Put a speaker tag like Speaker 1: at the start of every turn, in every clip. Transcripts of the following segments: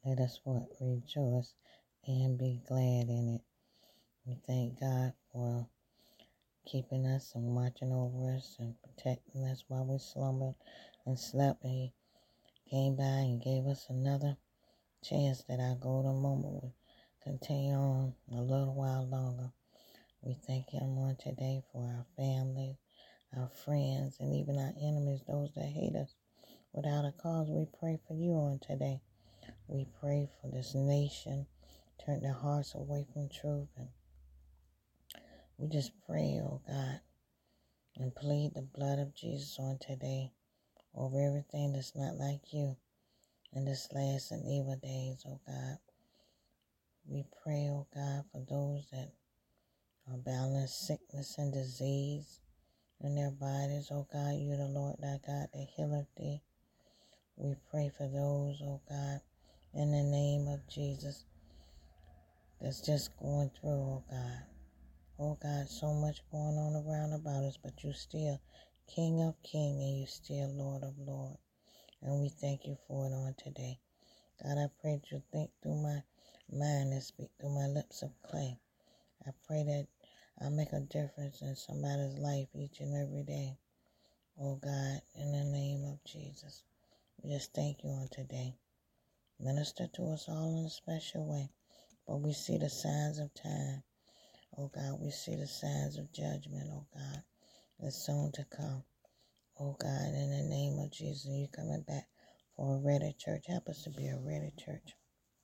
Speaker 1: Let us what? Rejoice and be glad in it. We thank God for keeping us and watching over us and protecting us while we slumbered and slept. And He came by and gave us another chance that our golden moment would continue on a little while longer. We thank Him on today for our families, our friends, and even our enemies, those that hate us without a cause. We pray for you on today. We pray for this nation, turn their hearts away from truth, and we just pray, oh God, and plead the blood of Jesus on today over everything that's not like you in this last and evil days, oh God. We pray, oh God, for those that are battling sickness and disease in their bodies, oh God. You the Lord thy God that healeth thee. We pray for those, oh God, in the name of Jesus, that's just going through, oh God. Oh God, so much going on around about us, but you still King of Kings and you still Lord of Lords. And we thank you for it on today. God, I pray that you think through my mind and speak through my lips of clay. I pray that I make a difference in somebody's life each and every day. Oh God, in the name of Jesus, we just thank you on today. Minister to us all in a special way. But we see the signs of time. Oh God, we see the signs of judgment, oh God, that's soon to come. Oh God, in the name of Jesus, you coming back for a ready church. Help us to be a ready church.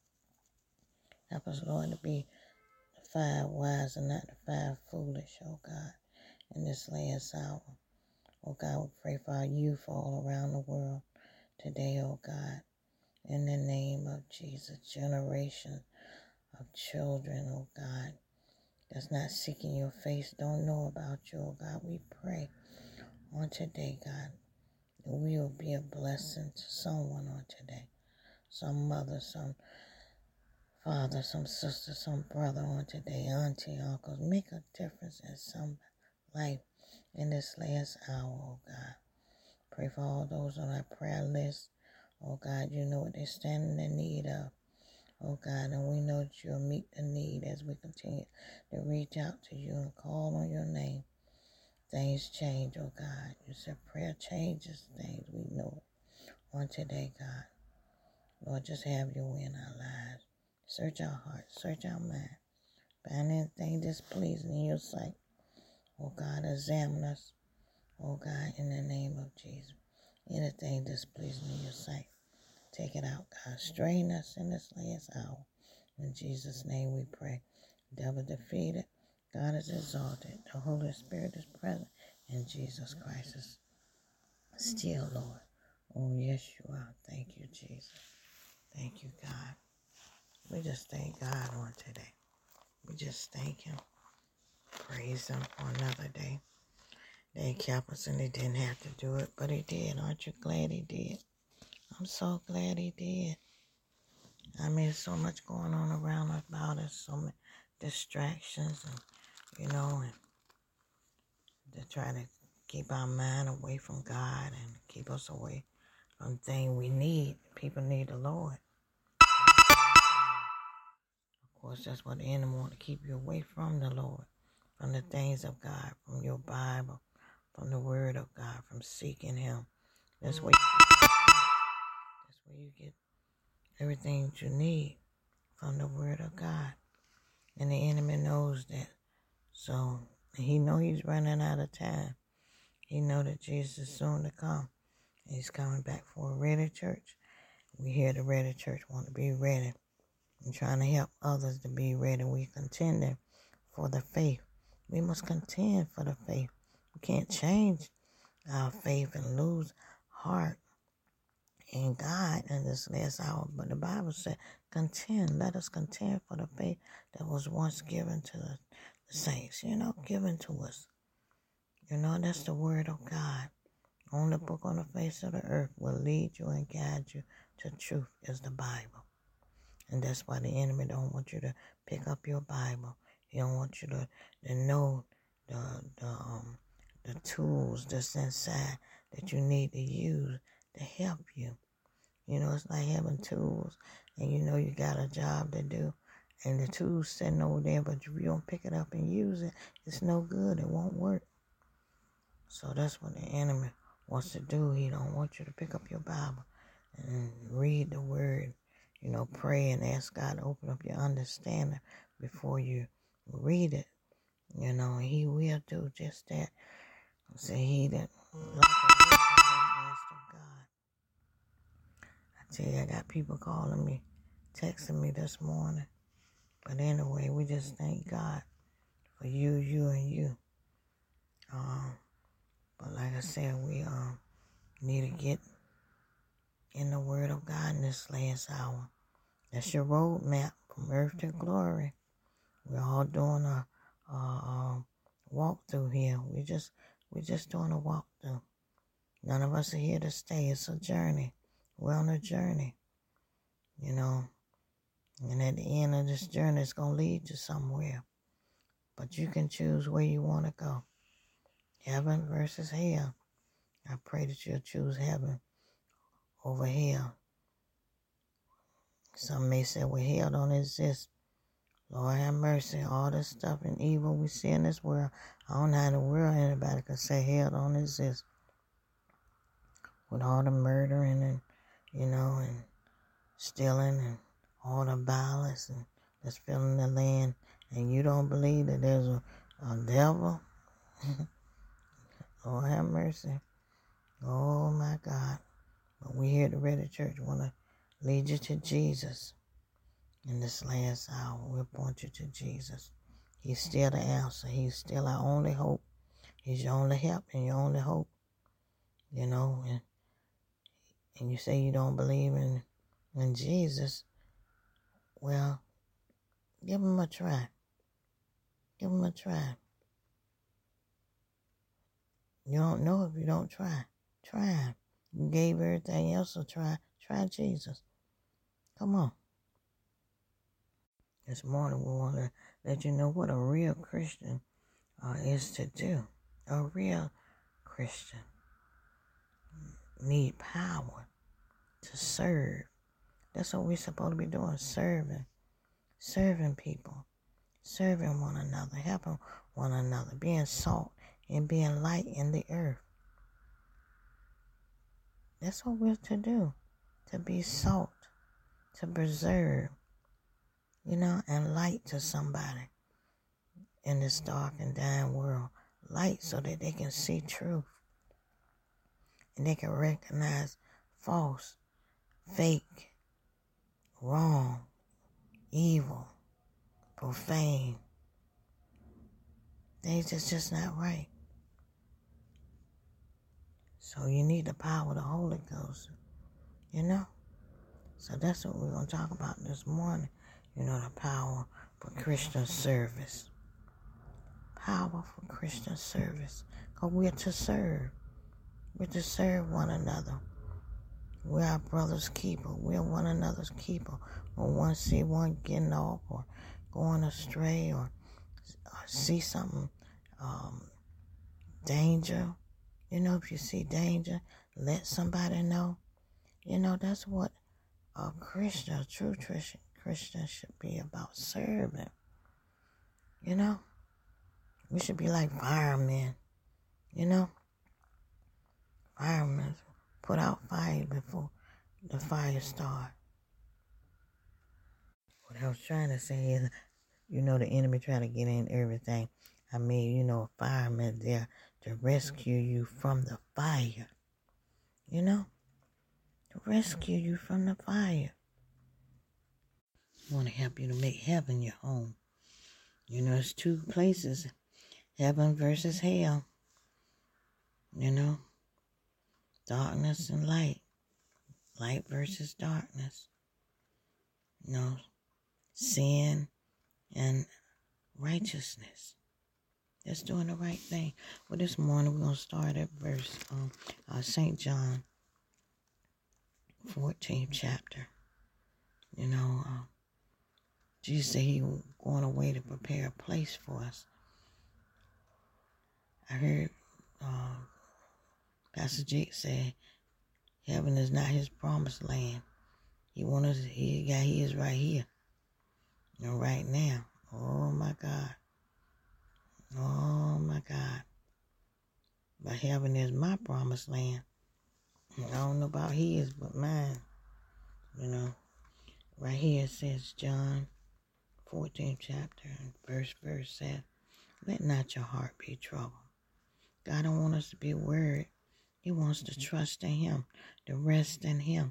Speaker 1: Help us, Lord, to be the 5 wise and not the 5 foolish, oh God, in this last hour. Oh God, we pray for our youth all around the world today, oh God, in the name of Jesus. Generation of children, oh God, that's not seeking your face, don't know about you, oh God. We pray on today, God, that we will be a blessing to someone on today. Some mother, some father, some sister, some brother on today, auntie, uncle. Make a difference in some life in this last hour, oh God. Pray for all those on our prayer list. Oh God, you know what they're standing in need of. Oh God, and we know that you'll meet the need as we continue to reach out to you and call on your name. Things change, oh God. You said prayer changes things. We know it on today, God. Lord, just have your way in our lives. Search our hearts, search our mind. Find anything displeasing in your sight. Oh God, examine us. Oh God, in the name of Jesus. Anything displeasing in your sight, take it out, God. Strain us in this last hour. In Jesus' name we pray. Devil defeated. God is exalted. The Holy Spirit is present. And Jesus Christ is still Lord. Oh, yes, you are. Thank you, Jesus. Thank you, God. We just thank God on today. We just thank Him. Praise Him for another day. They kept us and He didn't have to do it, but He did. Aren't you glad He did? I'm so glad He did. I mean, so much going on around about us, so many distractions, and and to try to keep our mind away from God and keep us away from things we need. People need the Lord. Of course, that's what the enemy wants, to keep you away from the Lord, from the things of God, from your Bible, from the Word of God, from seeking Him. That's where you get everything that you need, from the Word of God. And the enemy knows that. So he know he's running out of time. He know that Jesus is soon to come. He's coming back for a ready church. We here the ready church want to be ready. And trying to help others to be ready. We contending for the faith. We must contend for the faith. We can't change our faith and lose heart in God in this last hour. But the Bible said, contend. Let us contend for the faith that was once given to the saints, given to us. That's the word of God. Only book on the face of the earth will lead you and guide you to truth is the Bible. And that's why the enemy don't want you to pick up your Bible. He don't want you to know the tools that's inside that you need to use to help you. It's like having tools, and you got a job to do, and the tool's sitting over there, but if you don't pick it up and use it, it's no good. It won't work. So that's what the enemy wants to do. He don't want you to pick up your Bible and read the word, pray and ask God to open up your understanding before you read it. He will do just that. Say he that like a of God. I tell you, I got people calling me, texting me this morning. But anyway, we just thank God for you, and you. But like I said, we need to get in the Word of God in this last hour. That's your roadmap from earth to glory. We're all doing a walkthrough here. We're just doing a walkthrough. None of us are here to stay. It's a journey. We're on a journey, And at the end of this journey, it's going to lead you somewhere. But you can choose where you want to go. Heaven versus hell. I pray that you'll choose heaven over hell. Some may say, well, hell don't exist. Lord have mercy. All this stuff and evil we see in this world. I don't know how in the world anybody could say hell don't exist. With all the murdering and, and stealing and all the violence and that's filling the land. And you don't believe that there's a devil? Lord have mercy. Oh my God. But we here at the Ready Church want to lead you to Jesus. In this last hour, we'll point you to Jesus. He's still the answer. He's still our only hope. He's your only help and your only hope. And you say you don't believe in Jesus. Well, give him a try. Give him a try. You don't know if you don't try. Try him. You gave everything else a try. Try Jesus. Come on. This morning we want to let you know what a real Christian is to do. A real Christian need power to serve. That's what we're supposed to be doing, serving people, serving one another, helping one another, being salt and being light in the earth. That's what we're to do, to be salt, to preserve, and light to somebody in this dark and dying world. Light so that they can see truth and they can recognize false, fake, wrong, evil, profane. Things that's just not right. So you need the power of the Holy Ghost, So that's what we're going to talk about this morning. The power for Christian service. Power for Christian service. Because we're to serve. We're to serve one another. We're our brother's keeper. We're one another's keeper. When one see one getting off or going astray or see something, danger, if you see danger, let somebody know. That's what a Christian, a true Christian should be about, serving. We should be like firemen, Firemen put out fire before the fire starts. What I was trying to say is, the enemy try to get in everything. I mean, a fireman there to rescue you from the fire. To rescue you from the fire. I want to help you to make heaven your home. It's two places, heaven versus hell. Darkness and light. Light versus darkness. Sin and righteousness. Just doing the right thing. Well, this morning we're going to start at verse St. John 14th chapter. Jesus said he was going away to prepare a place for us. I heard Pastor Jake say Heaven is not his promised land. He wants us, he is right here. And right now. Oh my God. Oh my God. But heaven is my promised land. I don't know about his, but mine. Right here it says John 14th chapter and first verse says, let not your heart be troubled. God don't want us to be worried. He wants to trust in him, to rest in him.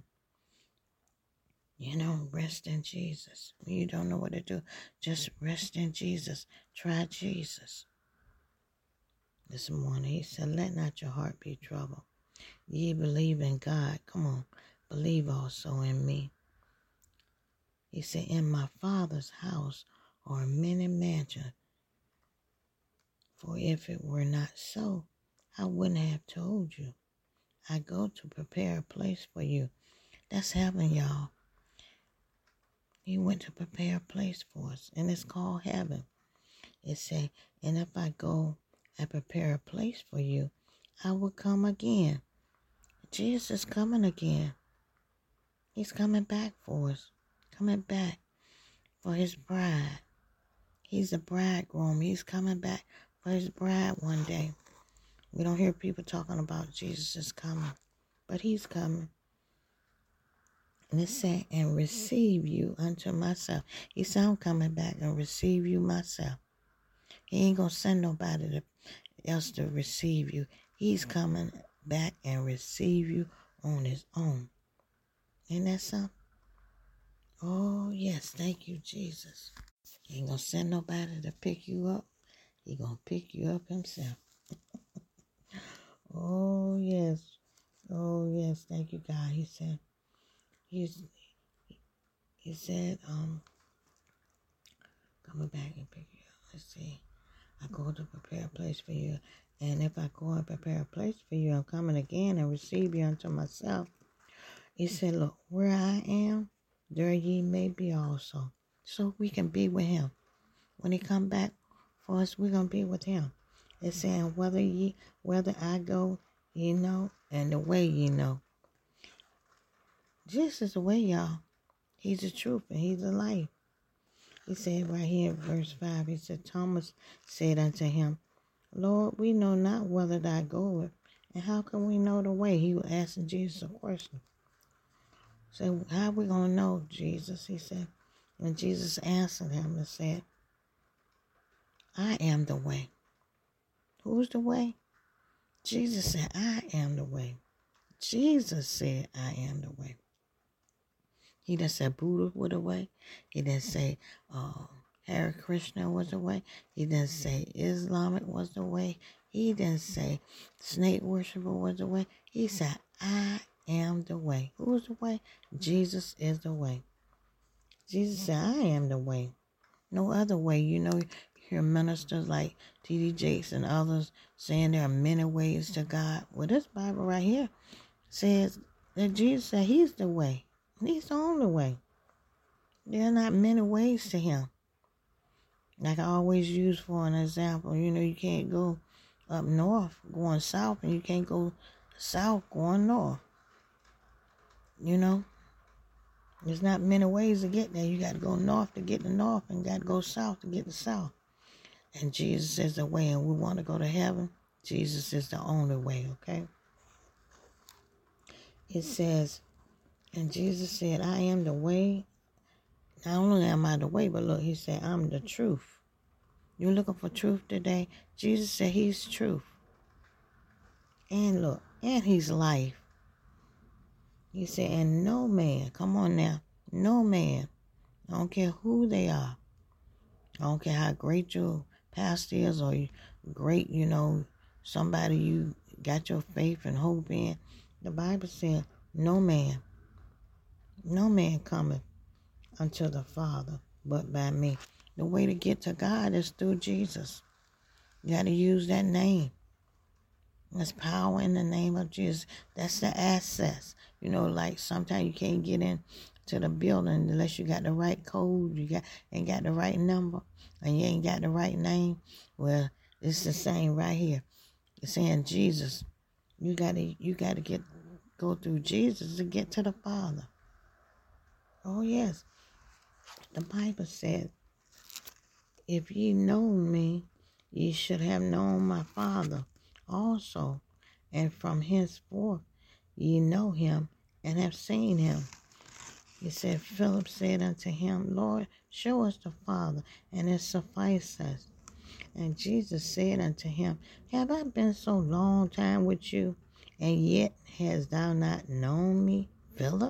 Speaker 1: Rest in Jesus. When you don't know what to do, just rest in Jesus. Try Jesus. This morning he said, let not your heart be troubled. Ye believe in God. Come on, believe also in me. He said, in my Father's house are many mansions. For if it were not so, I wouldn't have told you. I go to prepare a place for you. That's heaven, y'all. He went to prepare a place for us, and it's called heaven. It said, and if I go and prepare a place for you, I will come again. Jesus is coming again. He's coming back for us, coming back for his bride. He's a bridegroom. He's coming back for his bride one day. We don't hear people talking about Jesus is coming, but he's coming. And it said, and receive you unto myself. He said, I'm coming back and receive you myself. He ain't going to send nobody else to receive you. He's coming back and receive you on his own. Ain't that something? Oh, yes. Thank you, Jesus. He ain't going to send nobody to pick you up. He going to pick you up himself. Oh, yes. Oh, yes. Thank you, God. He said, coming back and pick you up. Let's see. I go to prepare a place for you. And if I go and prepare a place for you, I'm coming again and receive you unto myself. He said, look, where I am, there ye may be also. So we can be with him. When he come back for us, we're going to be with him. It's saying, whether I go, ye know, and the way ye know. Jesus is the way, y'all. He's the truth and he's the life. He said right here in verse 5, he said, Thomas said unto him, Lord, we know not whither thou goest, and how can we know the way? He was asking Jesus a question. So how are we going to know, Jesus? He said, and Jesus answered him and said, I am the way. Who's the way? Jesus said, I am the way. Jesus said, I am the way. He didn't say Buddha was the way. He didn't say Hare Krishna was the way. He didn't say Islamic was the way. He didn't say snake worshiper was the way. He said, I am the way. Who's the way? Jesus is the way. Jesus said, I am the way. No other way. You hear ministers like T.D. Jakes and others saying there are many ways to God. Well, this Bible right here says that Jesus said he's the way. He's the only way. There are not many ways to him. Like I always use for an example, you can't go up north going south, and you can't go south going north. There's not many ways to get there. You got to go north to get to north, and got to go south to get to south. And Jesus is the way, and we want to go to heaven. Jesus is the only way, okay? It says, and Jesus said, I am the way. Not only am I the way, but look, he said, I'm the truth. You looking for truth today? Jesus said he's truth. And look, and he's life. He said, and no man, come on now, no man, I don't care who they are. I don't care how great your pastor is or great, somebody you got your faith and hope in. The Bible said, no man cometh unto the Father but by me. The way to get to God is through Jesus. You got to use that name. There's power in the name of Jesus. That's the access. Like sometimes you can't get in to the building unless you got the right code, ain't got the right number, and you ain't got the right name. Well, it's the same right here. It's saying Jesus. You gotta get go through Jesus to get to the Father. Oh, yes. The Bible says, if ye know me, ye should have known my Father also. And from henceforth ye know him and have seen him. He said, Philip said unto him, Lord, show us the Father, and it suffices us. And Jesus said unto him, have I been so long time with you, and yet hast thou not known me, Philip?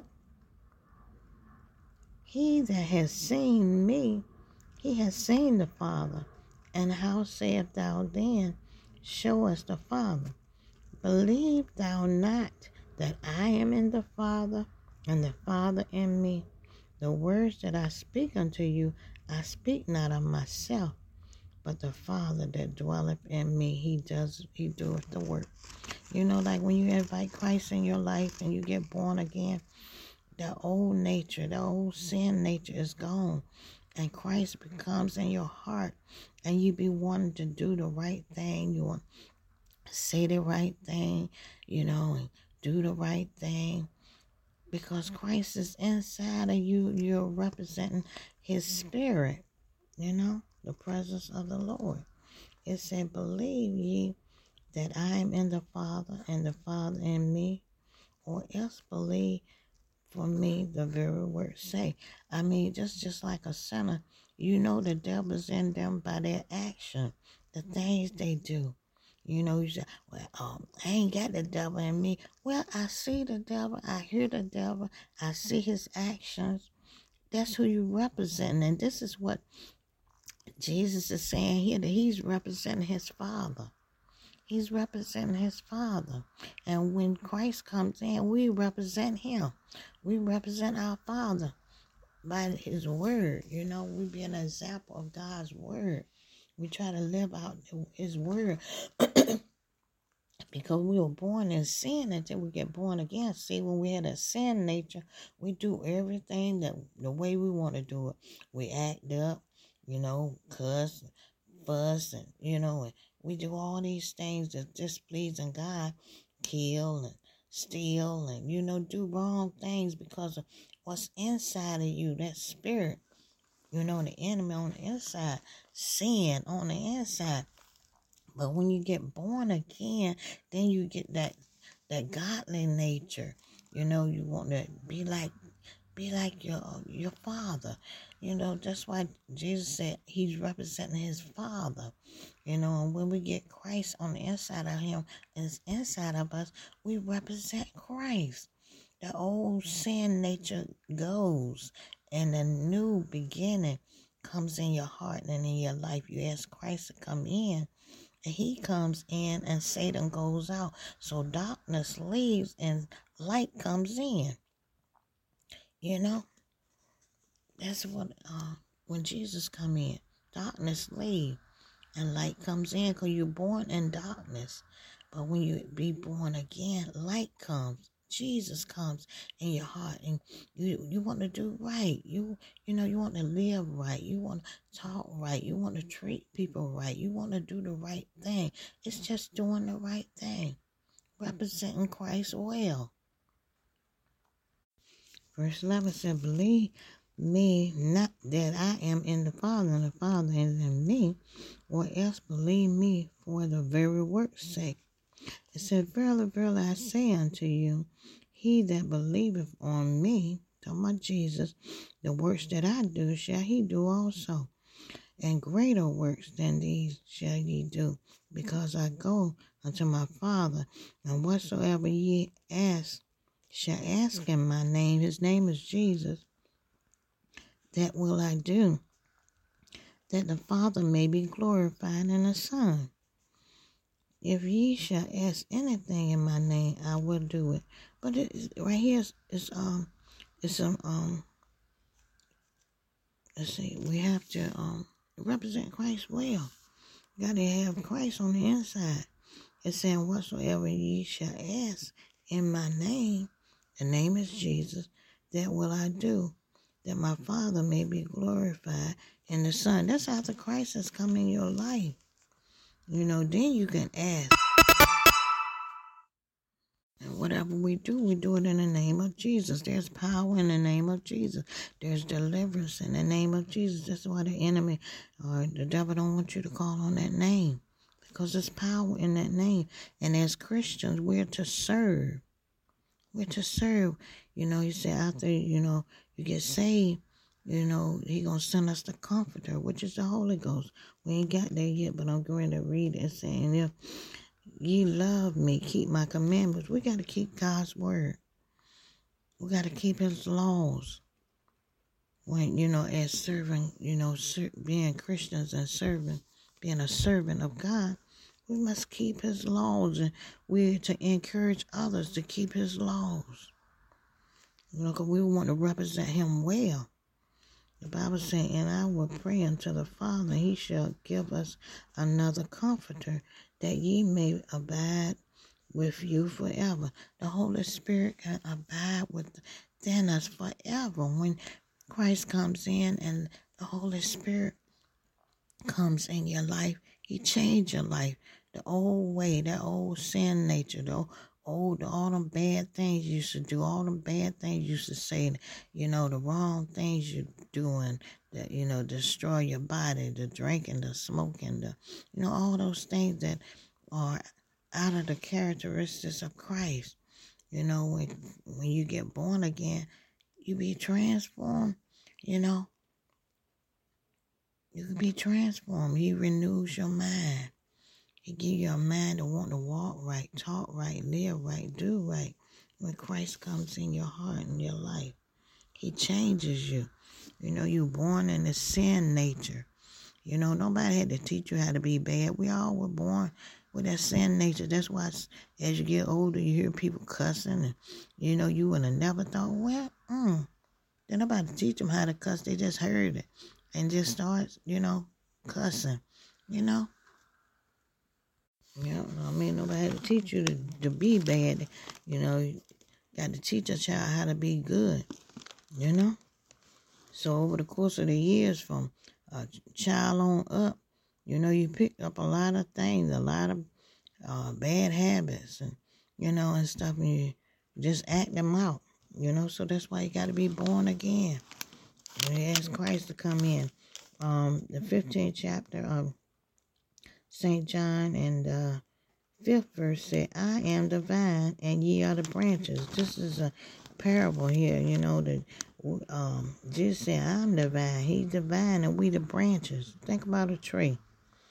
Speaker 1: He that has seen me, he has seen the Father. And how sayest thou then, show us the Father? Believe thou not that I am in the Father, and the Father in me? The words that I speak unto you, I speak not of myself, but the Father that dwelleth in me, he doeth the work. You know, like when you invite Christ in your life and you get born again, the old nature, the old sin nature is gone. And Christ becomes in your heart, and you be wanting to do the right thing. You want to say the right thing, and do the right thing. Because Christ is inside of you, you're representing his spirit, the presence of the Lord. It said, believe ye that I am in the Father, and the Father in me, or else believe for me the very words say. I mean, just like a sinner, the devil's in them by their action, the things they do. You say, well, I ain't got the devil in me. Well, I see the devil, I hear the devil, I see his actions. That's who you represent. And this is what Jesus is saying here, that he's representing his Father. He's representing his Father. And when Christ comes in, we represent him. We represent our Father by his word. We be an example of God's word. We try to live out his word. Because we were born in sin until we get born again. See, when we had a sin nature, we do everything the way we want to do it. We act up, cuss, fuss, and, and we do all these things that's displeasing God, kill and steal and, do wrong things because of what's inside of you, that spirit, the enemy on the inside, sin on the inside. But when you get born again, then you get that godly nature. You want to be like your Father. That's why Jesus said he's representing his Father. And when we get Christ on the inside of him, and inside of us, we represent Christ. The old sin nature goes, and a new beginning comes in your heart and in your life. You ask Christ to come in, and he comes in, and Satan goes out. So darkness leaves and light comes in. That's what, when Jesus come in, darkness leaves and light comes in, because you're born in darkness. But when you be born again, light comes. Jesus comes in your heart, and you want to do right. You want to live right. You want to talk right. You want to treat people right. You want to do the right thing. It's just doing the right thing, representing Christ well. Verse 11 said, believe me not that I am in the Father, and the Father is in me, or else believe me for the very work's sake. It said, verily, verily, I say unto you, he that believeth on me, talking about Jesus, the works that I do shall he do also. And greater works than these shall ye do, because I go unto my Father, and whatsoever ye ask, shall ask in my name. His name is Jesus. That will I do, that the Father may be glorified in the Son. If ye shall ask anything in my name, I will do it. But right here is let's see, we have to represent Christ well. You gotta have Christ on the inside. It's saying, whatsoever ye shall ask in my name, the name is Jesus, that will I do, that my Father may be glorified in the Son. That's after Christ has come in your life. Then you can ask. And whatever we do it in the name of Jesus. There's power in the name of Jesus. There's deliverance in the name of Jesus. That's why the enemy or the devil don't want you to call on that name. Because there's power in that name. And as Christians, we're to serve. We're to serve. He said after, you get saved, he going to send us the comforter, which is the Holy Ghost. We ain't got there yet, but I'm going to read it saying, if ye love me, keep my commandments. We got to keep God's word. We got to keep his laws. When, as serving, being Christians and serving, being a servant of God, we must keep his laws, and we're to encourage others to keep his laws. Because we want to represent him well. The Bible says, and I will pray unto the Father, he shall give us another comforter, that ye may abide with you forever. The Holy Spirit can abide within us forever. When Christ comes in and the Holy Spirit comes in your life, he changed your life. The old way, that old sin nature, all them bad things you used to do, all them bad things you used to say, the wrong things you're doing that, destroy your body, the drinking, the smoking, all those things that are out of the characteristics of Christ. When you get born again, you be transformed, you can be transformed. He renews your mind. He give you a mind to want to walk right, talk right, live right, do right. When Christ comes in your heart and your life, he changes you. You're born in the sin nature. Nobody had to teach you how to be bad. We all were born with that sin nature. That's why as you get older, you hear people cussing. And, you would have never thought, they're nobody teach them how to cuss. They just heard it and just start, cussing, Yeah, nobody had to teach you to be bad. You got to teach a child how to be good, So over the course of the years, from a child on up, you pick up a lot of things, a lot of bad habits, and, and stuff, and you just act them out, So that's why you got to be born again. And you ask Christ to come in. The 15th chapter of St. John and 5th verse said, I am the vine and ye are the branches. This is a parable here, that Jesus said, I'm the vine, he's the vine, and we the branches. Think about a tree.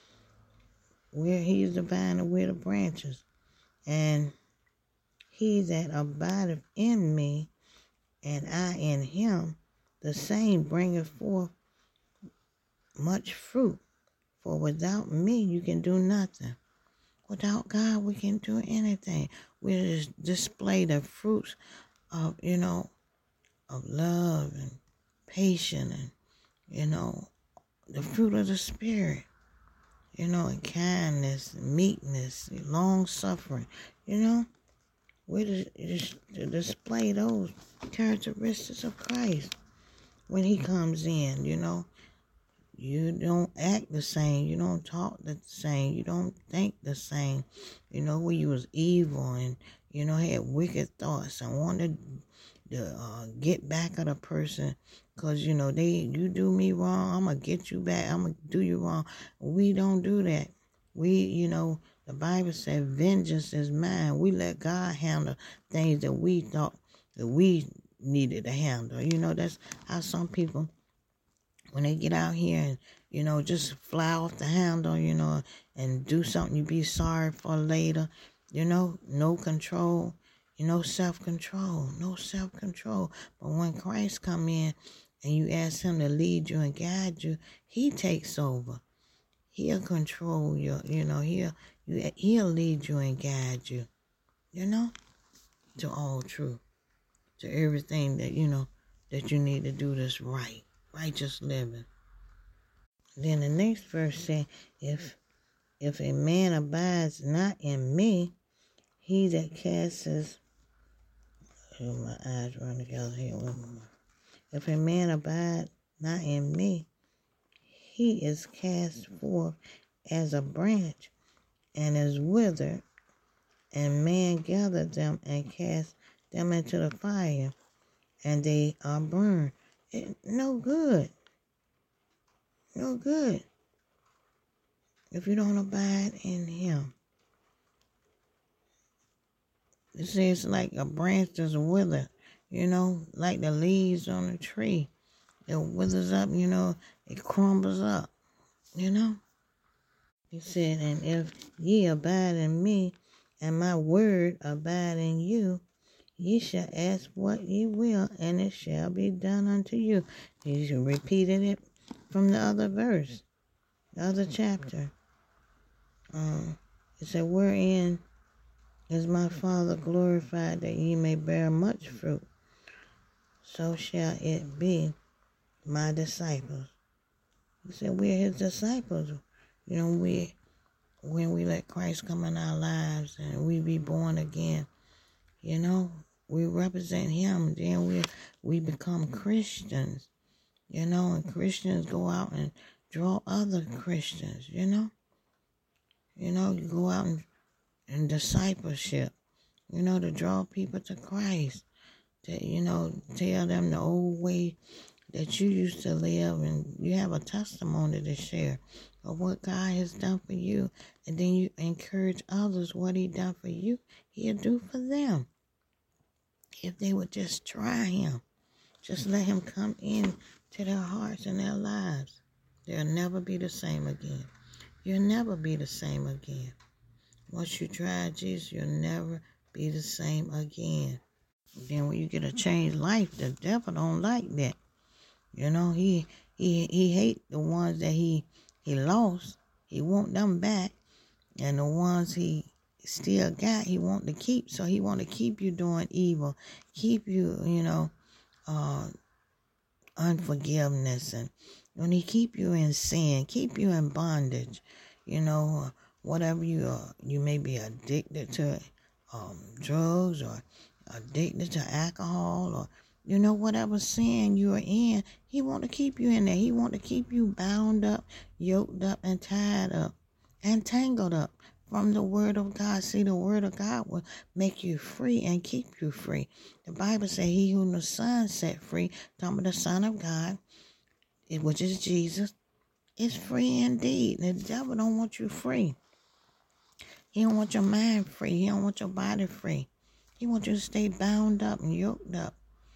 Speaker 1: He's the vine and we're the branches. And he that abideth in me, and I in him, the same bringeth forth much fruit. For without me you can do nothing. Without God, we can do anything. We just display the fruits of, of love and patience and, the fruit of the Spirit, and kindness, and meekness, long suffering, We just display those characteristics of Christ when he comes in, You don't act the same. You don't talk the same. You don't think the same. When you was evil and, had wicked thoughts and wanted to get back at a person because, you do me wrong, I'm going to get you back. I'm going to do you wrong. We don't do that. We, the Bible said vengeance is mine. We let God handle things that we thought that we needed to handle. That's how some people, when they get out here and, just fly off the handle, and do something you be sorry for later, no control, self-control, no self-control. But when Christ come in and you ask him to lead you and guide you, he takes over. He'll control you, he'll lead you and guide you, to all truth, to everything that, that you need to do this right, righteous living. Then the next verse says, if a man abides not in me, he that casts my eyes run together here. If a man abide not in me, he is cast forth as a branch and is withered, And man gathered them and cast them into the fire, and they are burned. No good. No good. If you don't abide in him. It says like a branch that's withered, like the leaves on a tree. It withers up, it crumbles up, He said, and if ye abide in me, and my word abide in you, ye shall ask what ye will, and it shall be done unto you. He repeated it from the other verse, the other chapter. It said, wherein is my Father glorified, that ye may bear much fruit, so shall it be my disciples. He said, we're his disciples. When we let Christ come in our lives and we be born again, we represent him. Then we become Christians, and Christians go out and draw other Christians, You go out in discipleship, to draw people to Christ, to, tell them the old way that you used to live, and you have a testimony to share of what God has done for you, and then you encourage others what he done for you, he'll do for them. If they would just try him, just let him come in to their hearts and their lives, they'll never be the same again. You'll never be the same again. Once you try Jesus, you'll never be the same again. Then when you get a changed life, the devil don't like that. He hate the ones that he lost. He want them back. And the ones he still got, he want to keep. So he want to keep you doing evil. Keep you, unforgiveness. And when he keep you in sin, keep you in bondage, whatever you may be addicted to drugs, or addicted to alcohol, or whatever sin you're in, he want to keep you in there. He want to keep you bound up, yoked up, and tied up, and tangled up from the word of God. See, the word of God will make you free and keep you free. The Bible says, he whom the Son set free, talking about the Son of God, which is Jesus, is free indeed. The devil don't want you free. He don't want your mind free. He don't want your body free. He wants you to stay bound up and yoked up,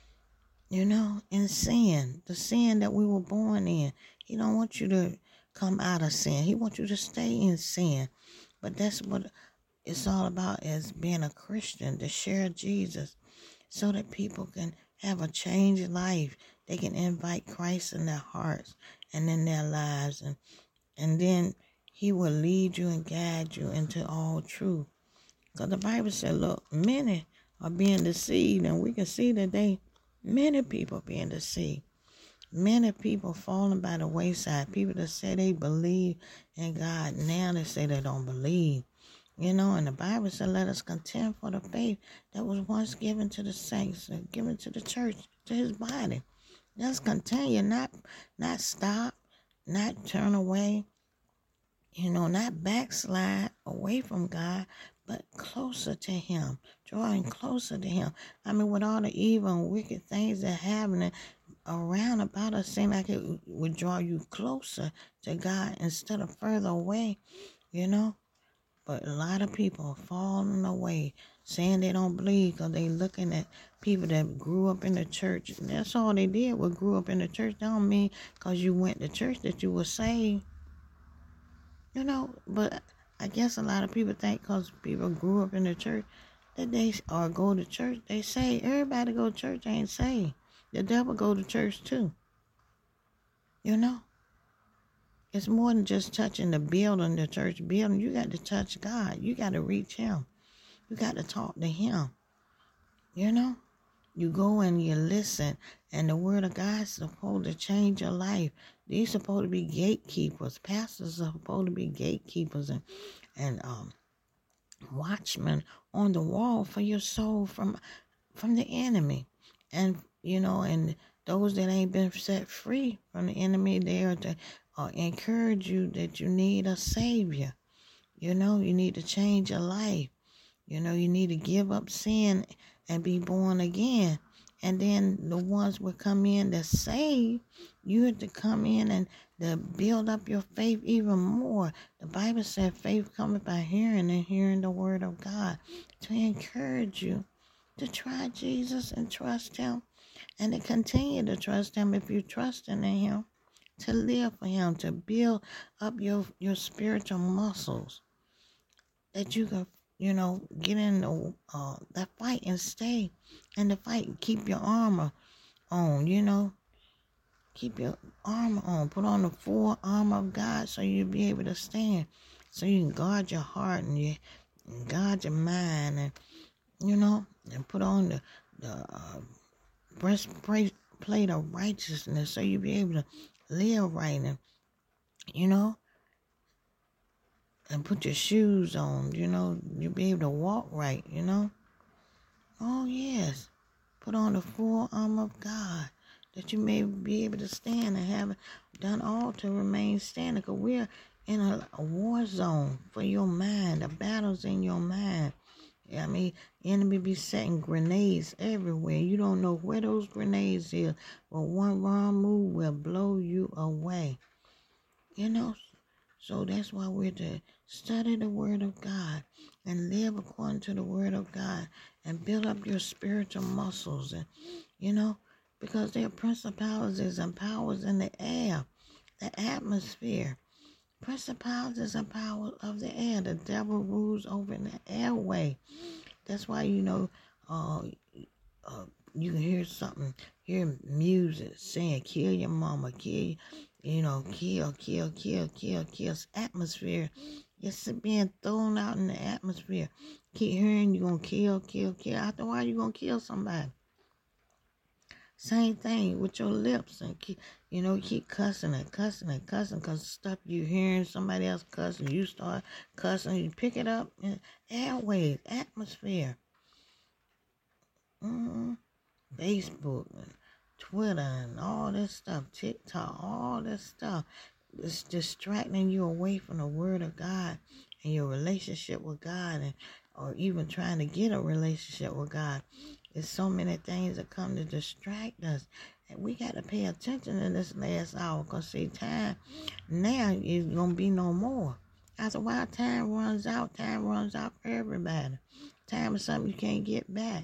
Speaker 1: in sin, the sin that we were born in. He don't want you to come out of sin. He wants you to stay in sin. But that's what it's all about, as being a Christian, to share Jesus so that people can have a changed life. They can invite Christ in their hearts and in their lives. And then he will lead you and guide you into all truth. Because the Bible said, look, many are being deceived, and we can see today many people being deceived. Many people falling by the wayside. People that say they believe in God, now they say they don't believe. And the Bible said, let us contend for the faith that was once given to the saints and given to the church, to his body. Let's continue, not stop, not turn away, not backslide away from God, but closer to him, drawing closer to him. I mean, with all the evil and wicked things that are happening around about us, seem like it would draw you closer to God instead of further away, But a lot of people are falling away, saying they don't believe because they looking at people that grew up in the church. And that's all they did, was grew up in the church. That don't mean because you went to church that you were saved. But I guess a lot of people think because people grew up in the church that they, or go to church, they say everybody go to church ain't saved. The devil go to church too. It's more than just touching the building, the church building. You got to touch God. You got to reach him. You got to talk to him. You go and you listen, and the word of God is supposed to change your life. These supposed to be gatekeepers. Pastors are supposed to be gatekeepers and watchmen on the wall for your soul from the enemy. And and those that ain't been set free from the enemy, they are to encourage you that you need a savior. You need to change your life. You need to give up sin and be born again. And then the ones will come in that's saved. You have to come in and to build up your faith even more. The Bible said faith cometh by hearing and hearing the word of God. To encourage you to try Jesus and trust him. And to continue to trust him if you're trusting in him. To live for him. To build up your spiritual muscles. That you can get in that fight and stay in the fight. Keep your armor on, Keep your armor on. Put on the full armor of God so you'll be able to stand. So you can guard your heart and guard your mind and put on the breastplate of righteousness so you'll be able to live right and put your shoes on, you'll be able to walk right, Oh, yes. Put on the full armor of God that you may be able to stand and have done all to remain standing. Because we're in a war zone for your mind. The battle's in your mind. Enemy be setting grenades everywhere. You don't know where those grenades is, but one wrong move will blow you away. So that's why we're to study the Word of God and live according to the Word of God and build up your spiritual muscles. And, because there are principalities and powers in the air, the atmosphere. Principalities and powers of the air. The devil rules over in the airway. That's why, you can hear music saying, kill your mama, kill kill. Atmosphere. It's being thrown out in the atmosphere. Keep hearing you're going to kill. After a while, you're going to kill somebody. Same thing with your lips. And keep cussing because stuff you hearing somebody else cussing, you start cussing, you pick it up in airways, atmosphere. Facebook and Twitter and all this stuff, TikTok, all this stuff. It's distracting you away from the Word of God and your relationship with God, or even trying to get a relationship with God. There's so many things that come to distract us. And we got to pay attention in this last hour because, see, time now is going to be no more. After a while, time runs out. Time runs out for everybody. Time is something you can't get back.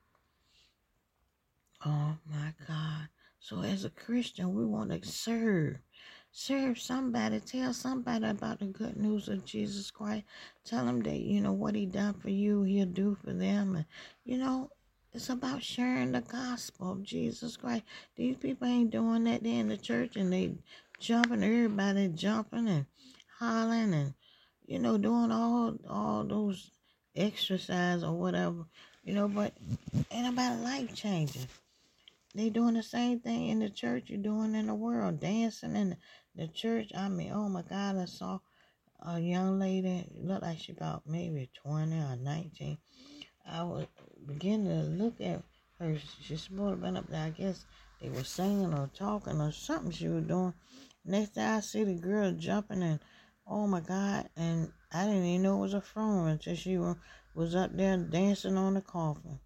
Speaker 1: Oh, my God. So as a Christian, we want to serve somebody. Tell somebody about the good news of Jesus Christ. Tell them that, what he done for you, he'll do for them. And, it's about sharing the gospel of Jesus Christ. These people ain't doing that. They're in the church and they jumping, everybody jumping and hollering and, doing all those exercise or whatever, but ain't about life changing. They doing the same thing in the church you're doing in the world, dancing in the church. Oh my God, I saw a young lady, looked like she about maybe 20 or 19. I was beginning to look at her. She's supposed to have been up there. I guess they were singing or talking or something she was doing. Next thing I see the girl jumping and, oh my God, and I didn't even know it was a funeral until she was up there dancing on the coffin.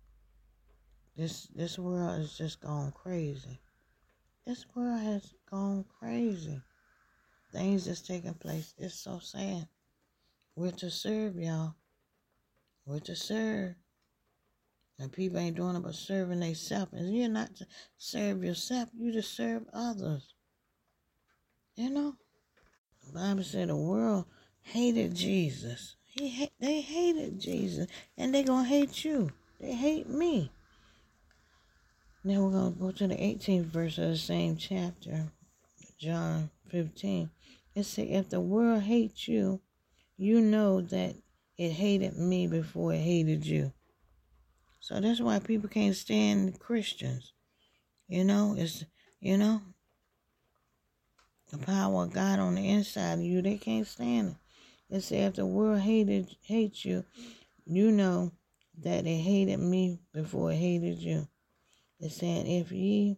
Speaker 1: This world is just gone crazy. This world has gone crazy. Things that's taking place. It's so sad. We're to serve, y'all. We're to serve. And people ain't doing it but serving themselves. And you're not to serve yourself. You're to serve others. The Bible said the world hated Jesus. They hated Jesus. And they going to hate you. They hate me. Now we're going to go to the 18th verse of the same chapter, John 15. It says, if the world hates you, you know that it hated me before it hated you. So that's why people can't stand Christians. It's, the power of God on the inside of you, they can't stand it. It says, if the world hates you, you know that it hated me before it hated you. It's saying, if ye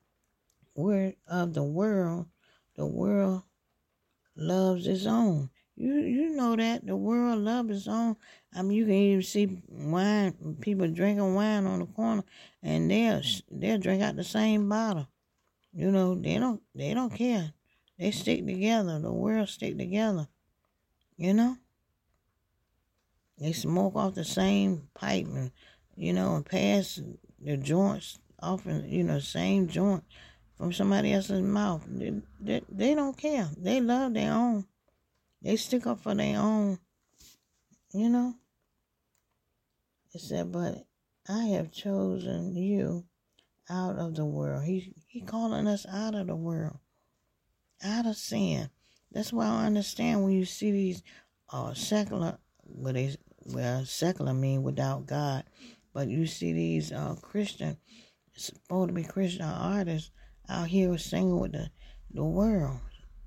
Speaker 1: were of the world loves its own. You know that the world love its own. I mean, you can even see wine, people drinking wine on the corner, and they'll drink out the same bottle. You know, they don't care. They stick together. The world stick together. You know, they smoke off the same pipe, and pass the joints off, same joint from somebody else's mouth. They don't care. They love their own. They stick up for their own. You know. It said, but I have chosen you out of the world. He calling us out of the world, out of sin. That's why I understand when you see these secular, secular mean without God, but you see these Christian, supposed to be Christian artists out here singing with the world,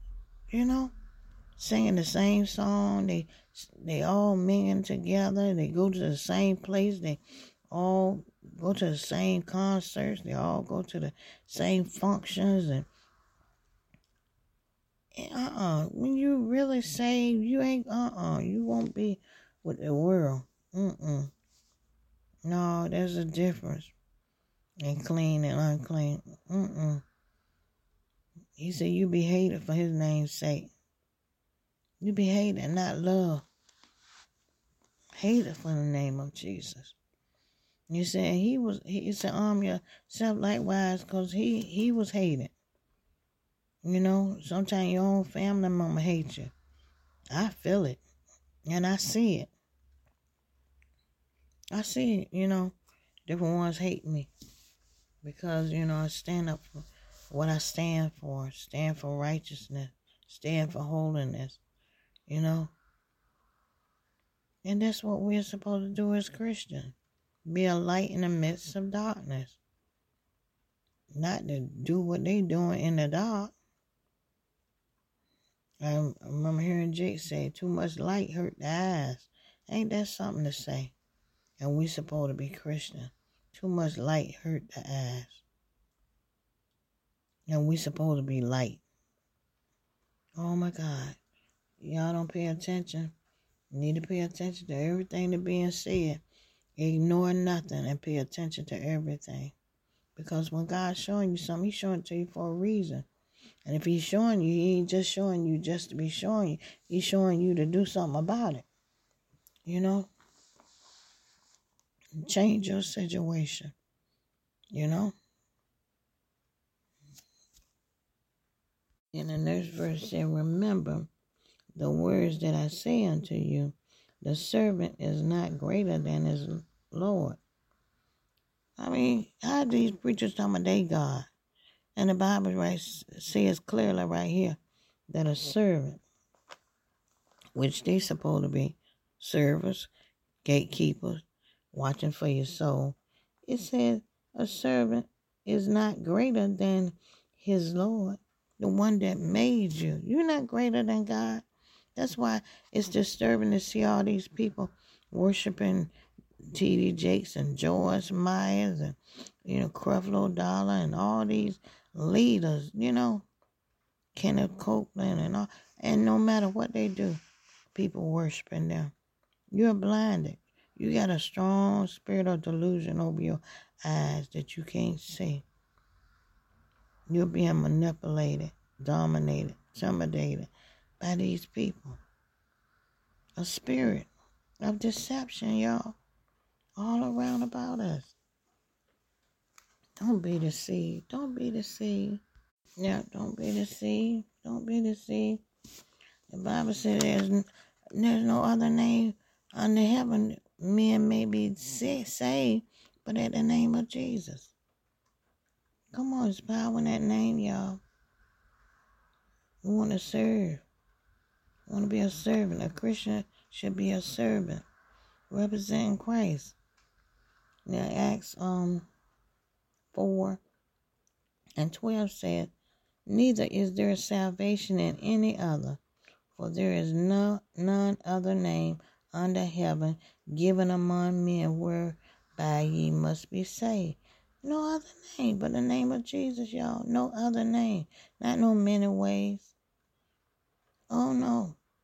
Speaker 1: singing the same song. They all mingling together. They go to the same place. They all go to the same concerts. They all go to the same functions. And when you really saved, you ain't, you won't be with the world. No, there's a difference in clean and unclean. He said you be hated for his name's sake. You be hated and not loved. Hated for the name of Jesus. You said he said arm yourself likewise because he was hated. Sometimes your own family member hates you. I feel it. And I see it. I see it, different ones hate me. Because, I stand up for what I stand for. Stand for righteousness. Stand for holiness. And that's what we're supposed to do as Christians. Be a light in the midst of darkness. Not to do what they doing in the dark. I remember hearing Jake say, too much light hurt the eyes. Ain't that something to say? And we supposed to be Christian. Too much light hurt the eyes. And we supposed to be light. Oh my God. Y'all don't pay attention. You need to pay attention to everything that's being said. Ignore nothing and pay attention to everything. Because when God's showing you something, He's showing it to you for a reason. And if He's showing you, He ain't just showing you just to be showing you. He's showing you to do something about it. Change your situation. And the next verse said, remember the words that I say unto you, the servant is not greater than his Lord. I mean, how these preachers talking about they God? And the Bible says clearly right here that a servant, which they supposed to be servers, gatekeepers, watching for your soul, it says a servant is not greater than his Lord, the one that made you. You're not greater than God. That's why it's disturbing to see all these people worshiping T.D. Jakes and Joyce Myers and, Creflo Dollar and all these leaders, Kenneth Copeland and all. And no matter what they do, people worshiping them. You're blinded. You got a strong spirit of delusion over your eyes that you can't see. You're being manipulated, dominated, intimidated by these people. A spirit of deception, y'all, all around about us. Don't be deceived. Don't be deceived. Yeah, don't be deceived. Don't be deceived. The Bible says there's no other name under heaven men may be saved, but at the name of Jesus. Come on, there's power in that name, y'all. We want to serve. We want to be a servant. A Christian should be a servant, representing Christ. Now, Acts 4:12 said, neither is there salvation in any other, for there is none other name under heaven given among men whereby ye must be saved. No other name but the name of Jesus, y'all. No other name. Not no many ways. Oh, no.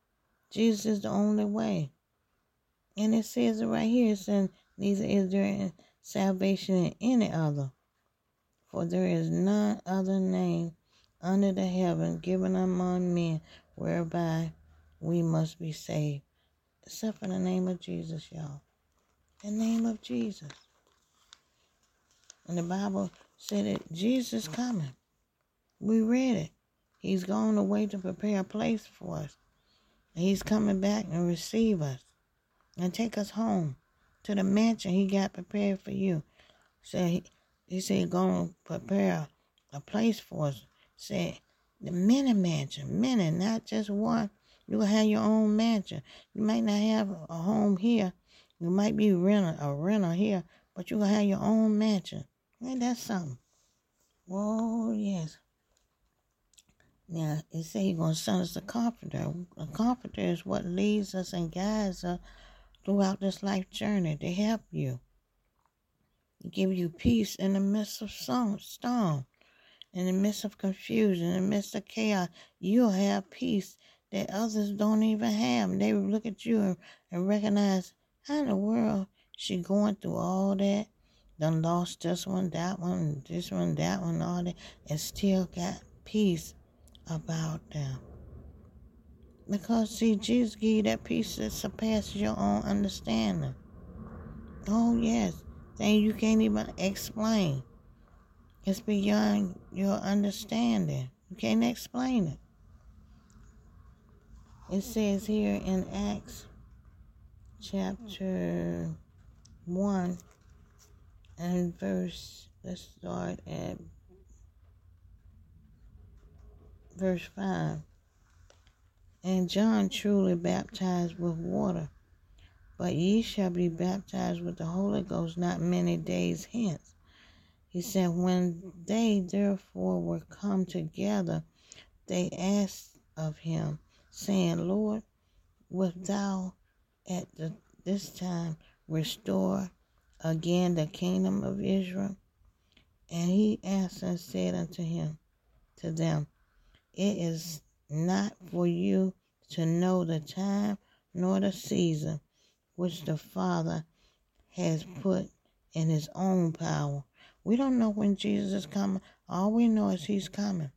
Speaker 1: Jesus is the only way. And it says it right here. It says, neither is there salvation in any other. For there is none other name under the heaven given among men whereby we must be saved. Except for the name of Jesus, y'all. The name of Jesus. And the Bible said that Jesus is coming. We read it. He's gone away to prepare a place for us. And he's coming back and receive us and take us home to the mansion he got prepared for you. So he said he's going to prepare a place for us. Said the many mansion, many, not just one. You will have your own mansion. You might not have a home here. You might be a renter here, but you will have your own mansion. Ain't that something? Oh, yes. Now, it says he's going to send us a comforter. A comforter is what leads us and guides us throughout this life journey to help you. Give you peace in the midst of storm, in the midst of confusion, in the midst of chaos. You'll have peace that others don't even have. They will look at you and recognize, how in the world she going through all that? Done lost this one, that one, all that, and still got peace about them. Because, see, Jesus gave you that peace that surpasses your own understanding. Oh, yes. Things you can't even explain. It's beyond your understanding. You can't explain it. It says here in Acts chapter 1 and let's start at verse 5. And John truly baptized with water, but ye shall be baptized with the Holy Ghost not many days hence. He said, when they therefore were come together, they asked of him, saying, Lord, wilt thou at this time restore again the kingdom of Israel? And he answered and said to them, it is not for you to know the time nor the season which the Father has put in his own power. We don't know when Jesus is coming. All we know is he's coming.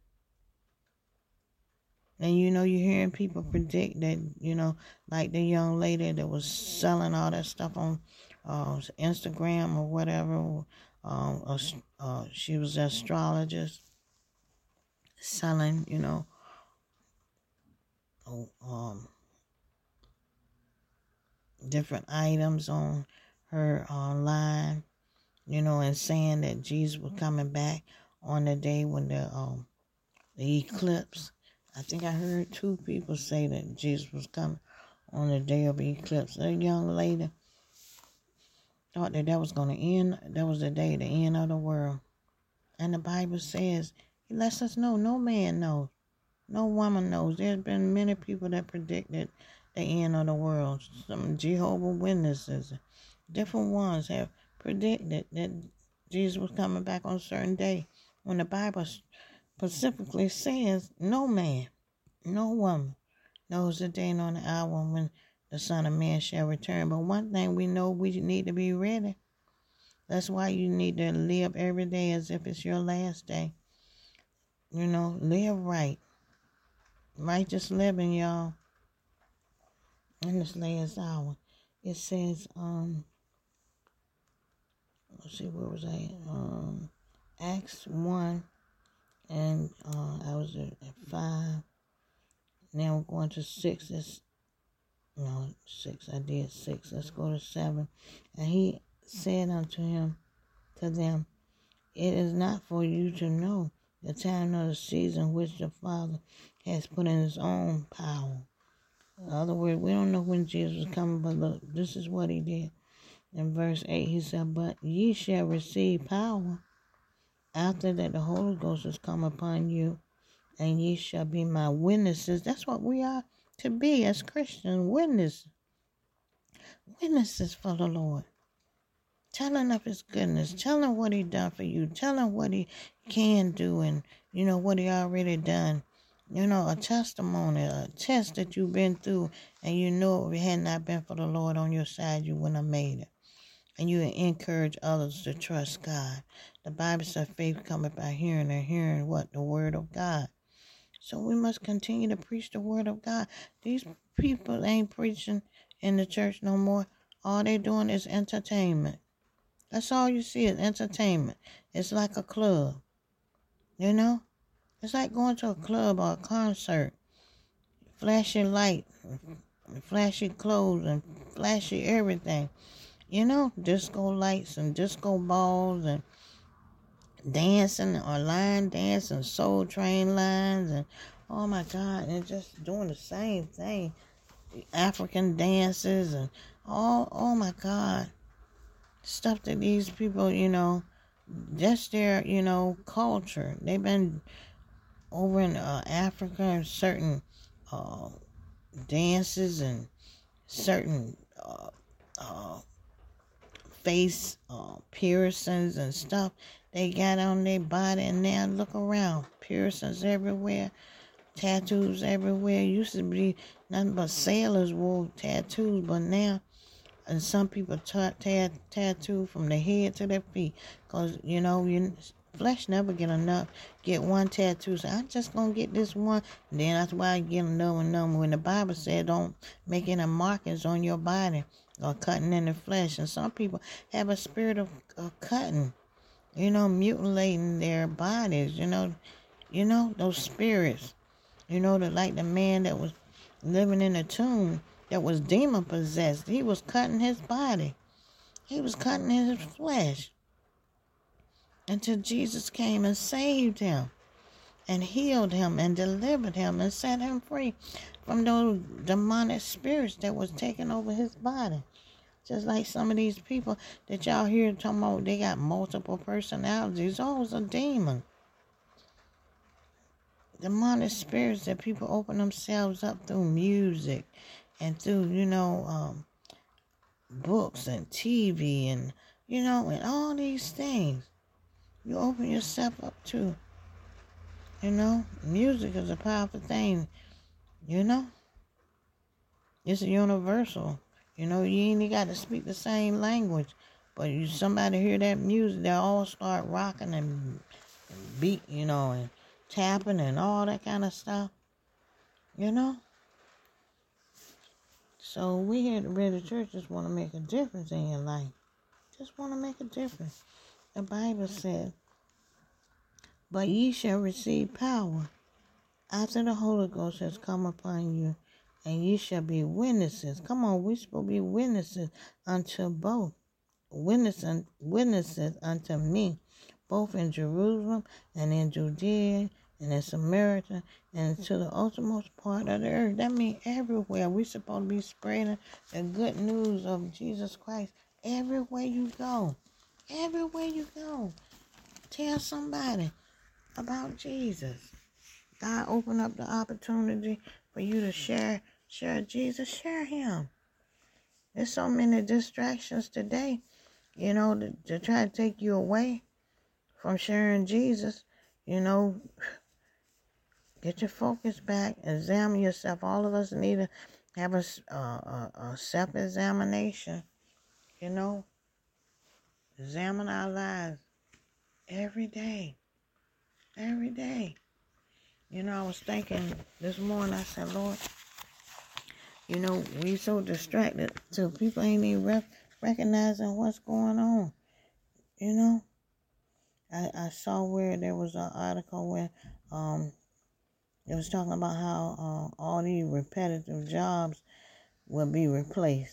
Speaker 1: And you're hearing people predict that, like the young lady that was selling all that stuff on Instagram or whatever. She was an astrologist selling, different items on her online, and saying that Jesus was coming back on the day when the eclipse. I think I heard 2 people say that Jesus was coming on the day of the eclipse. That young lady thought that was going to end. That was the day, the end of the world. And the Bible says, it lets us know, no man knows. No woman knows. There's been many people that predicted the end of the world. Some Jehovah's Witnesses, different ones have predicted that Jesus was coming back on a certain day. When the Bible specifically says, no man, no woman knows the day nor the hour when the Son of Man shall return. But one thing we know, we need to be ready. That's why you need to live every day as if it's your last day. Live right. Righteous living, y'all. In this last hour. It says, let's see, where was I? Acts 1, and I was at 5. Now we're going to 6. 6. I did 6. Let's go to 7. And he said to them, it is not for you to know the time nor the season which the Father has put in his own power. In other words, we don't know when Jesus is coming, but look, this is what he did. In verse 8, he said, but ye shall receive power after that the Holy Ghost has come upon you, and ye shall be my witnesses. That's what we are to be as Christians, witnesses for the Lord. Telling of his goodness, telling what he done for you, telling what he can do, and what he already done a testimony, a test that you've been through, and if it had not been for the Lord on your side, you wouldn't have made it. And you encourage others to trust God. The Bible says faith cometh by hearing, and hearing what? The word of God. So we must continue to preach the word of God. These people ain't preaching in the church no more. All they doing is entertainment. That's all you see is entertainment. It's like a club, It's like going to a club or a concert. Flashy light, flashy clothes, and flashy everything. Disco lights and disco balls and dancing or line dancing, soul train lines, and oh my God, and just doing the same thing. African dances and oh my God. Stuff that these people, that's their, culture. They've been over in Africa and certain dances and certain face piercings and stuff they got on their body, and now look around, piercings everywhere, tattoos everywhere. Used to be nothing but sailors wore tattoos, but now, and some people tattoo from their head to their feet, because flesh never get one tattoo. So I'm just gonna get this one, and then that's why I get another one. When the Bible said don't make any markings on your body or cutting in the flesh, and some people have a spirit of cutting, mutilating their bodies, those spirits, like the man that was living in a tomb that was demon possessed. He was cutting his body. He was cutting his flesh until Jesus came and saved him and healed him and delivered him and set him free from those demonic spirits that was taking over his body. Just like some of these people that y'all hear talking about, they got multiple personalities. Oh, it's a demon. Demonic spirits that people open themselves up through music and through, books and TV and, and all these things. You open yourself up to, music is a powerful thing, It's universal. You ain't got to speak the same language, but somebody hear that music, they all start rocking and beat, and tapping and all that kind of stuff, So we here at the Ready Church just want to make a difference in your life. Just want to make a difference. The Bible said, but ye shall receive power after the Holy Ghost has come upon you, and ye shall be witnesses. Come on, we supposed to be witnesses unto both. Witnesses unto me, both in Jerusalem and in Judea and in Samaria and to the uttermost part of the earth. That means everywhere. We're supposed to be spreading the good news of Jesus Christ everywhere you go. Everywhere you go. Tell somebody about Jesus. God opened up the opportunity for you to share Jesus. Share him. There's so many distractions today, to try to take you away from sharing Jesus. Get your focus back. Examine yourself. All of us need to have a self-examination. Examine our lives every day. Every day. I was thinking this morning, I said, Lord, we so distracted till people ain't even recognizing what's going on. I saw where there was an article where it was talking about how all these repetitive jobs will be replaced.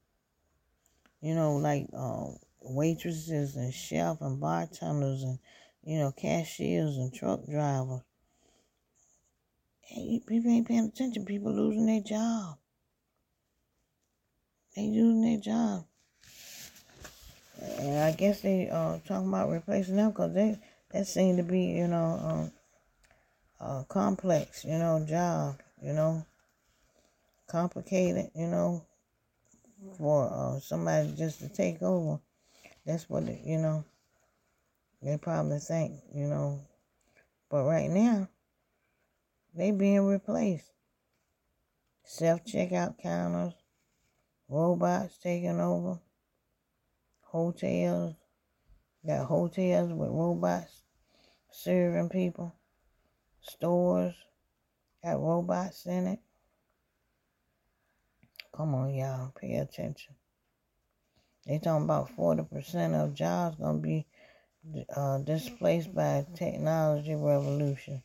Speaker 1: Like waitresses and chefs and bartenders and, cashiers and truck drivers. Hey, people ain't paying attention. People losing their job. They losing their job. And I guess they talking about replacing them because that seemed to be, complex, job, complicated, for somebody just to take over. That's what, they probably think, But right now, They being replaced. Self-checkout counters, robots taking over, hotels, got hotels with robots serving people, stores got robots in it. Come on, y'all, pay attention. They talking about 40% of jobs gonna be displaced by a technology revolution.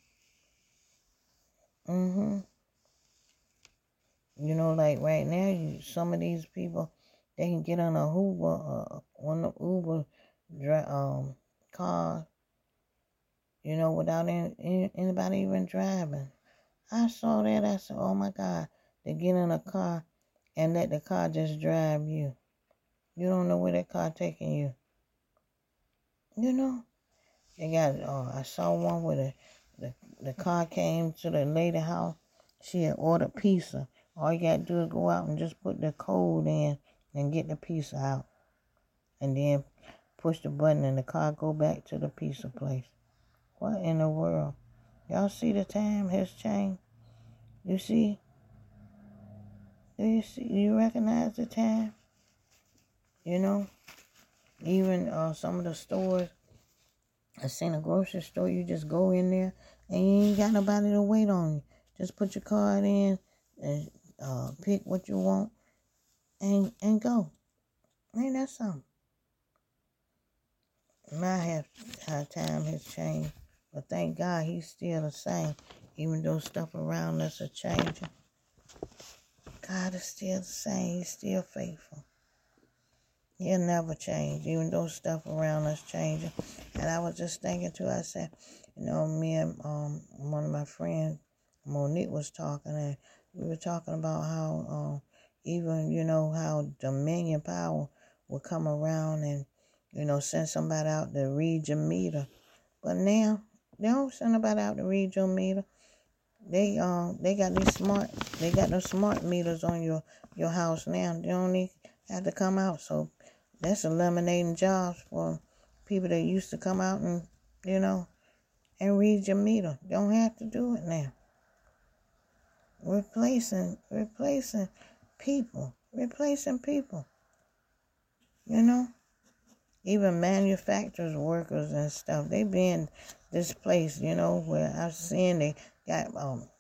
Speaker 1: You know, like right now, some of these people, they can get on a Uber, on the Uber car, you know, without anybody even driving. I saw that. I said, oh my God, they get in a car and let the car just drive you. You don't know where that car taking you. You know, they got. I saw one where the car came to the lady house. She had ordered pizza. All you got to do is go out and just put the code in and get the pizza out. And then push the button and the car go back to the pizza place. What in the world? Y'all see the time has changed? You see? Do you see? You recognize the time? You know? Even some of the stores. I seen a grocery store. You just go in there and you ain't got nobody to wait on you. Just put your card in and pick what you want and go. Ain't that something? My time has changed, but thank God he's still the same. Even though stuff around us are changing, God is still the same. He's still faithful. He'll never change, even though stuff around us changing. And I was just thinking too, I said, you know, me and one of my friends, Monique, was talking, and we were talking about how even, you know, how Dominion Power will come around and, you know, send somebody out to read your meter. But now, they don't send nobody out to read your meter. They got those smart meters on your house now. They don't need have to come out. So that's eliminating jobs for people that used to come out and, you know, and read your meter. They don't have to do it now. Replacing people. You know? Even manufacturers, workers and stuff, they being displaced, you know, where I've seen they got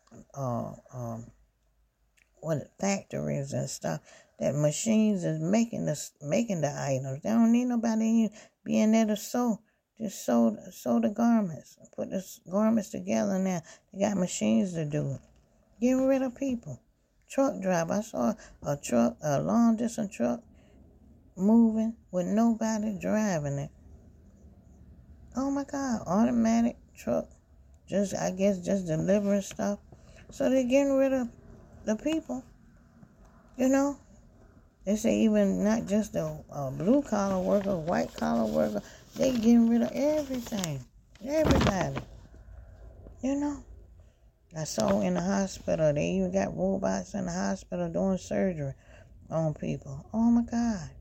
Speaker 1: factories and stuff that machines is making the items. They don't need nobody being there to sew. Just sew the garments. Put the garments together now. They got machines to do it. Getting rid of people. Truck driver. I saw a long distance truck moving with nobody driving it. Oh my God, automatic truck. Just delivering stuff. So they're getting rid of the people. You know? They say even not just the blue collar worker, white collar worker, they getting rid of everything. Everybody. You know? I saw in the hospital, they even got robots in the hospital doing surgery on people. Oh my God.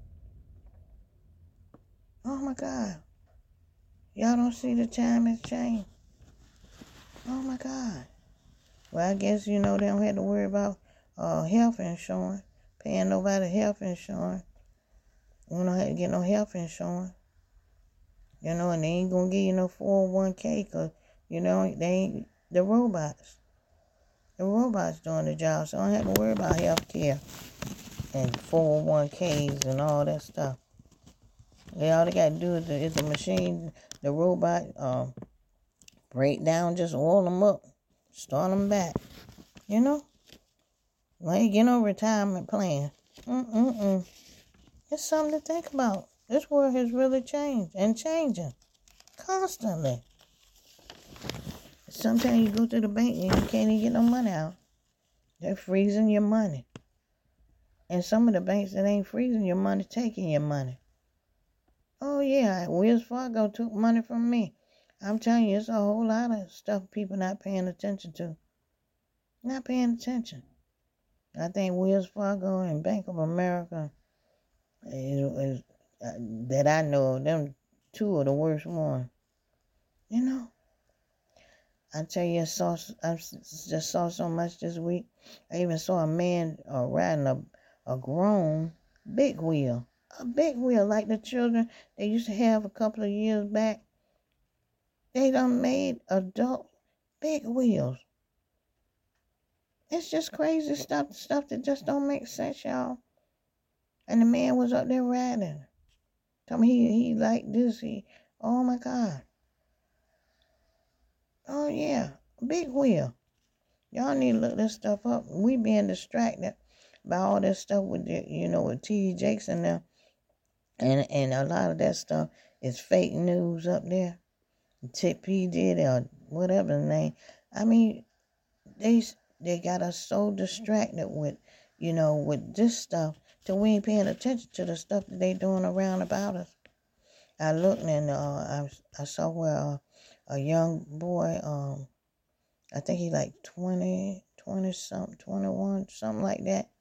Speaker 1: Oh my God. Y'all don't see the time has changed. Oh my God. Well, I guess, you know, they don't have to worry about health insurance, paying nobody health insurance. You don't have to get no health insurance. You know, and they ain't going to give you no 401k because, you know, they ain't the robots. The robots doing the job, so I don't have to worry about health care and 401ks and all that stuff. All they got to do is the machine, the robot, break down, just oil them up, start them back. You know? Well, you get no retirement plan. It's something to think about. This world has really changed and changing constantly. Sometimes you go to the bank and you can't even get no money out. They're freezing your money. And some of the banks that ain't freezing your money, taking your money. Oh yeah, Wells Fargo took money from me. I'm telling you, it's a whole lot of stuff people not paying attention to. Not paying attention. I think Wells Fargo and Bank of America is that I know of, them two are the worst ones. You know? I tell you, I just saw so much this week. I even saw a man riding a grown big wheel. A big wheel like the children they used to have a couple of years back. They done made adult big wheels. It's just crazy stuff that just don't make sense, y'all. And the man was up there riding. Tell me he like this. Oh my God. Oh yeah, big wheel. Y'all need to look this stuff up. We being distracted by all this stuff with with T.D. Jakes and them. And a lot of that stuff is fake news up there. Tip P did or whatever the name. I mean, they got us so distracted with this stuff till we ain't paying attention to the stuff that they doing around about us. I looked and I saw where a young boy, I think he like 20 something, 21, something like that.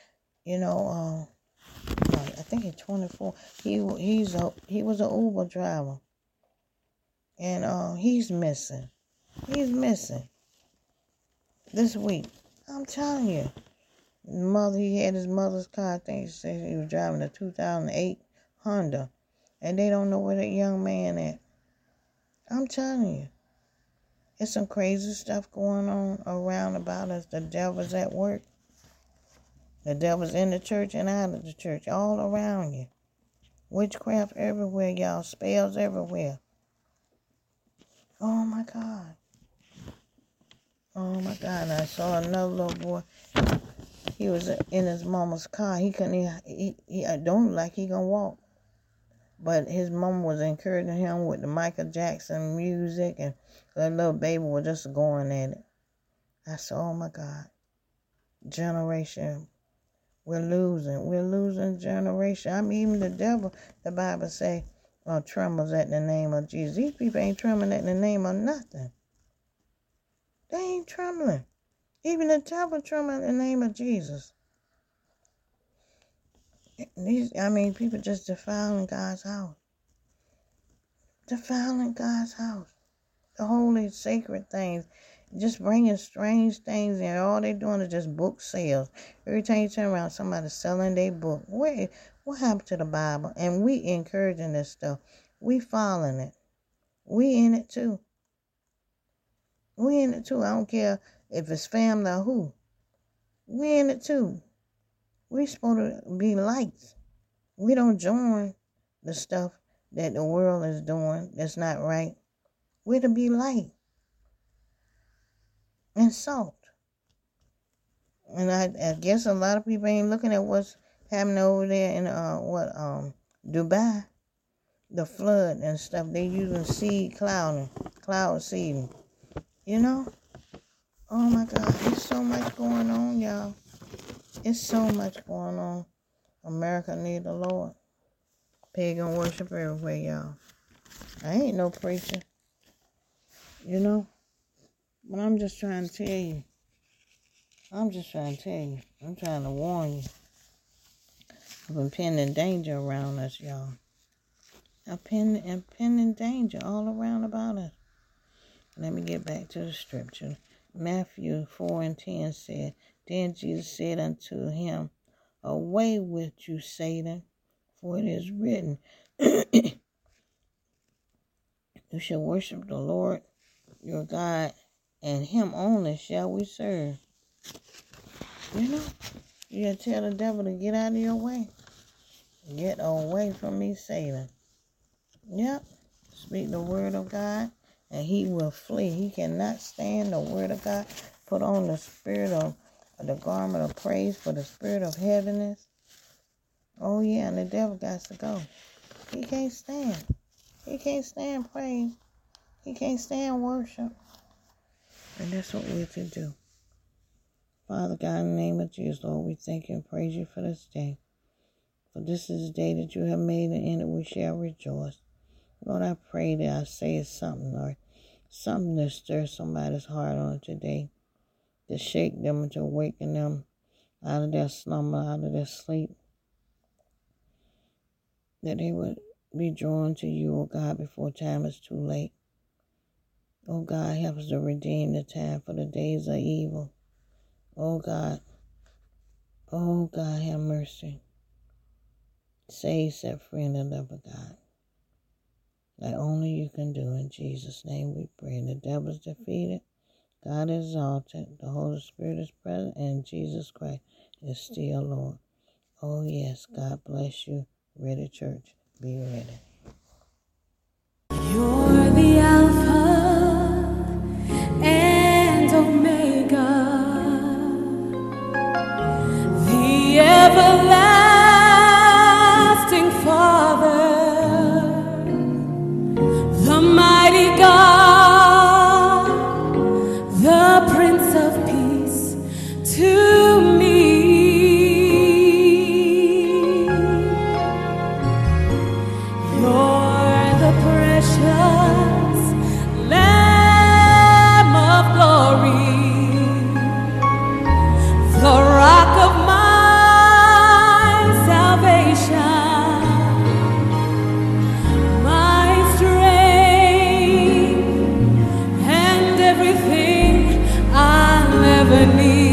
Speaker 1: I think he's 24. He was an Uber driver, and he's missing. He's missing this week. I'm telling you, he had his mother's car. I think he said he was driving a 2008 Honda, and they don't know where that young man at. I'm telling you, it's some crazy stuff going on around about us. The devil's at work. The devil's in the church and out of the church, all around you. Witchcraft everywhere, y'all. Spells everywhere. Oh, my God. Oh, my God. And I saw another little boy. He was in his mama's car. He couldn't, he don't like he gonna walk. But his mama was encouraging him with the Michael Jackson music, and that little baby was just going at it. I said, oh, my God. Generation. We're losing generation. I mean, even the devil, the Bible say, trembles at the name of Jesus. These people ain't trembling at the name of nothing. They ain't trembling. Even the devil trembling at the name of Jesus. People just defiling God's house. Defiling God's house. The holy, sacred things. Just bringing strange things in. All they doing is just book sales. Every time you turn around, somebody's selling their book. What happened to the Bible? And we encouraging this stuff. We following it. We in it too. We in it too. I don't care if it's family or who. We in it too. We supposed to be lights. We don't join the stuff that the world is doing that's not right. We're to be light and salt. And I guess a lot of people ain't looking at what's happening over there in Dubai, the flood and stuff. They using cloud seeding. Oh my God, there's so much going on, y'all. It's so much going on. America need the Lord. Pagan worship everywhere, y'all. I ain't no preacher, but I'm just trying to tell you. I'm trying to warn you of impending danger around us, y'all. Impending danger all around about us. Let me get back to the scripture. Matthew 4:10 said, Then Jesus said unto him, Away with you, Satan, for it is written, You shall worship the Lord your God, and him only shall we serve. You gotta tell the devil to get out of your way. Get away from me, Satan. Yep. Speak the word of God, and he will flee. He cannot stand the word of God. Put on the spirit of the garment of praise for the spirit of heaviness. Oh, yeah, and the devil got to go. He can't stand. He can't stand praise. He can't stand worship. And that's what we're to do. Father God, in the name of Jesus, Lord, we thank you and praise you for this day. For this is the day that you have made, and in it we shall rejoice. Lord, I pray that I say something, Lord, something to stir somebody's heart on today, to shake them and to awaken them out of their slumber, out of their sleep, that they would be drawn to you, O God, before time is too late. Oh God, help us to redeem the time, for the days are evil. Oh God, have mercy. Save, set free, and deliver, God. Like only you can do. In Jesus' name we pray. And the devil is defeated. God is exalted. The Holy Spirit is present. And Jesus Christ is still Lord. Oh yes, God bless you. Ready, church. Be ready.
Speaker 2: You're the Alpha and Omega, the everlasting Father, the mighty God, the Prince of Peace to me. You're the precious Lamb of glory, the rock of my salvation, my strength, and everything I'll ever need.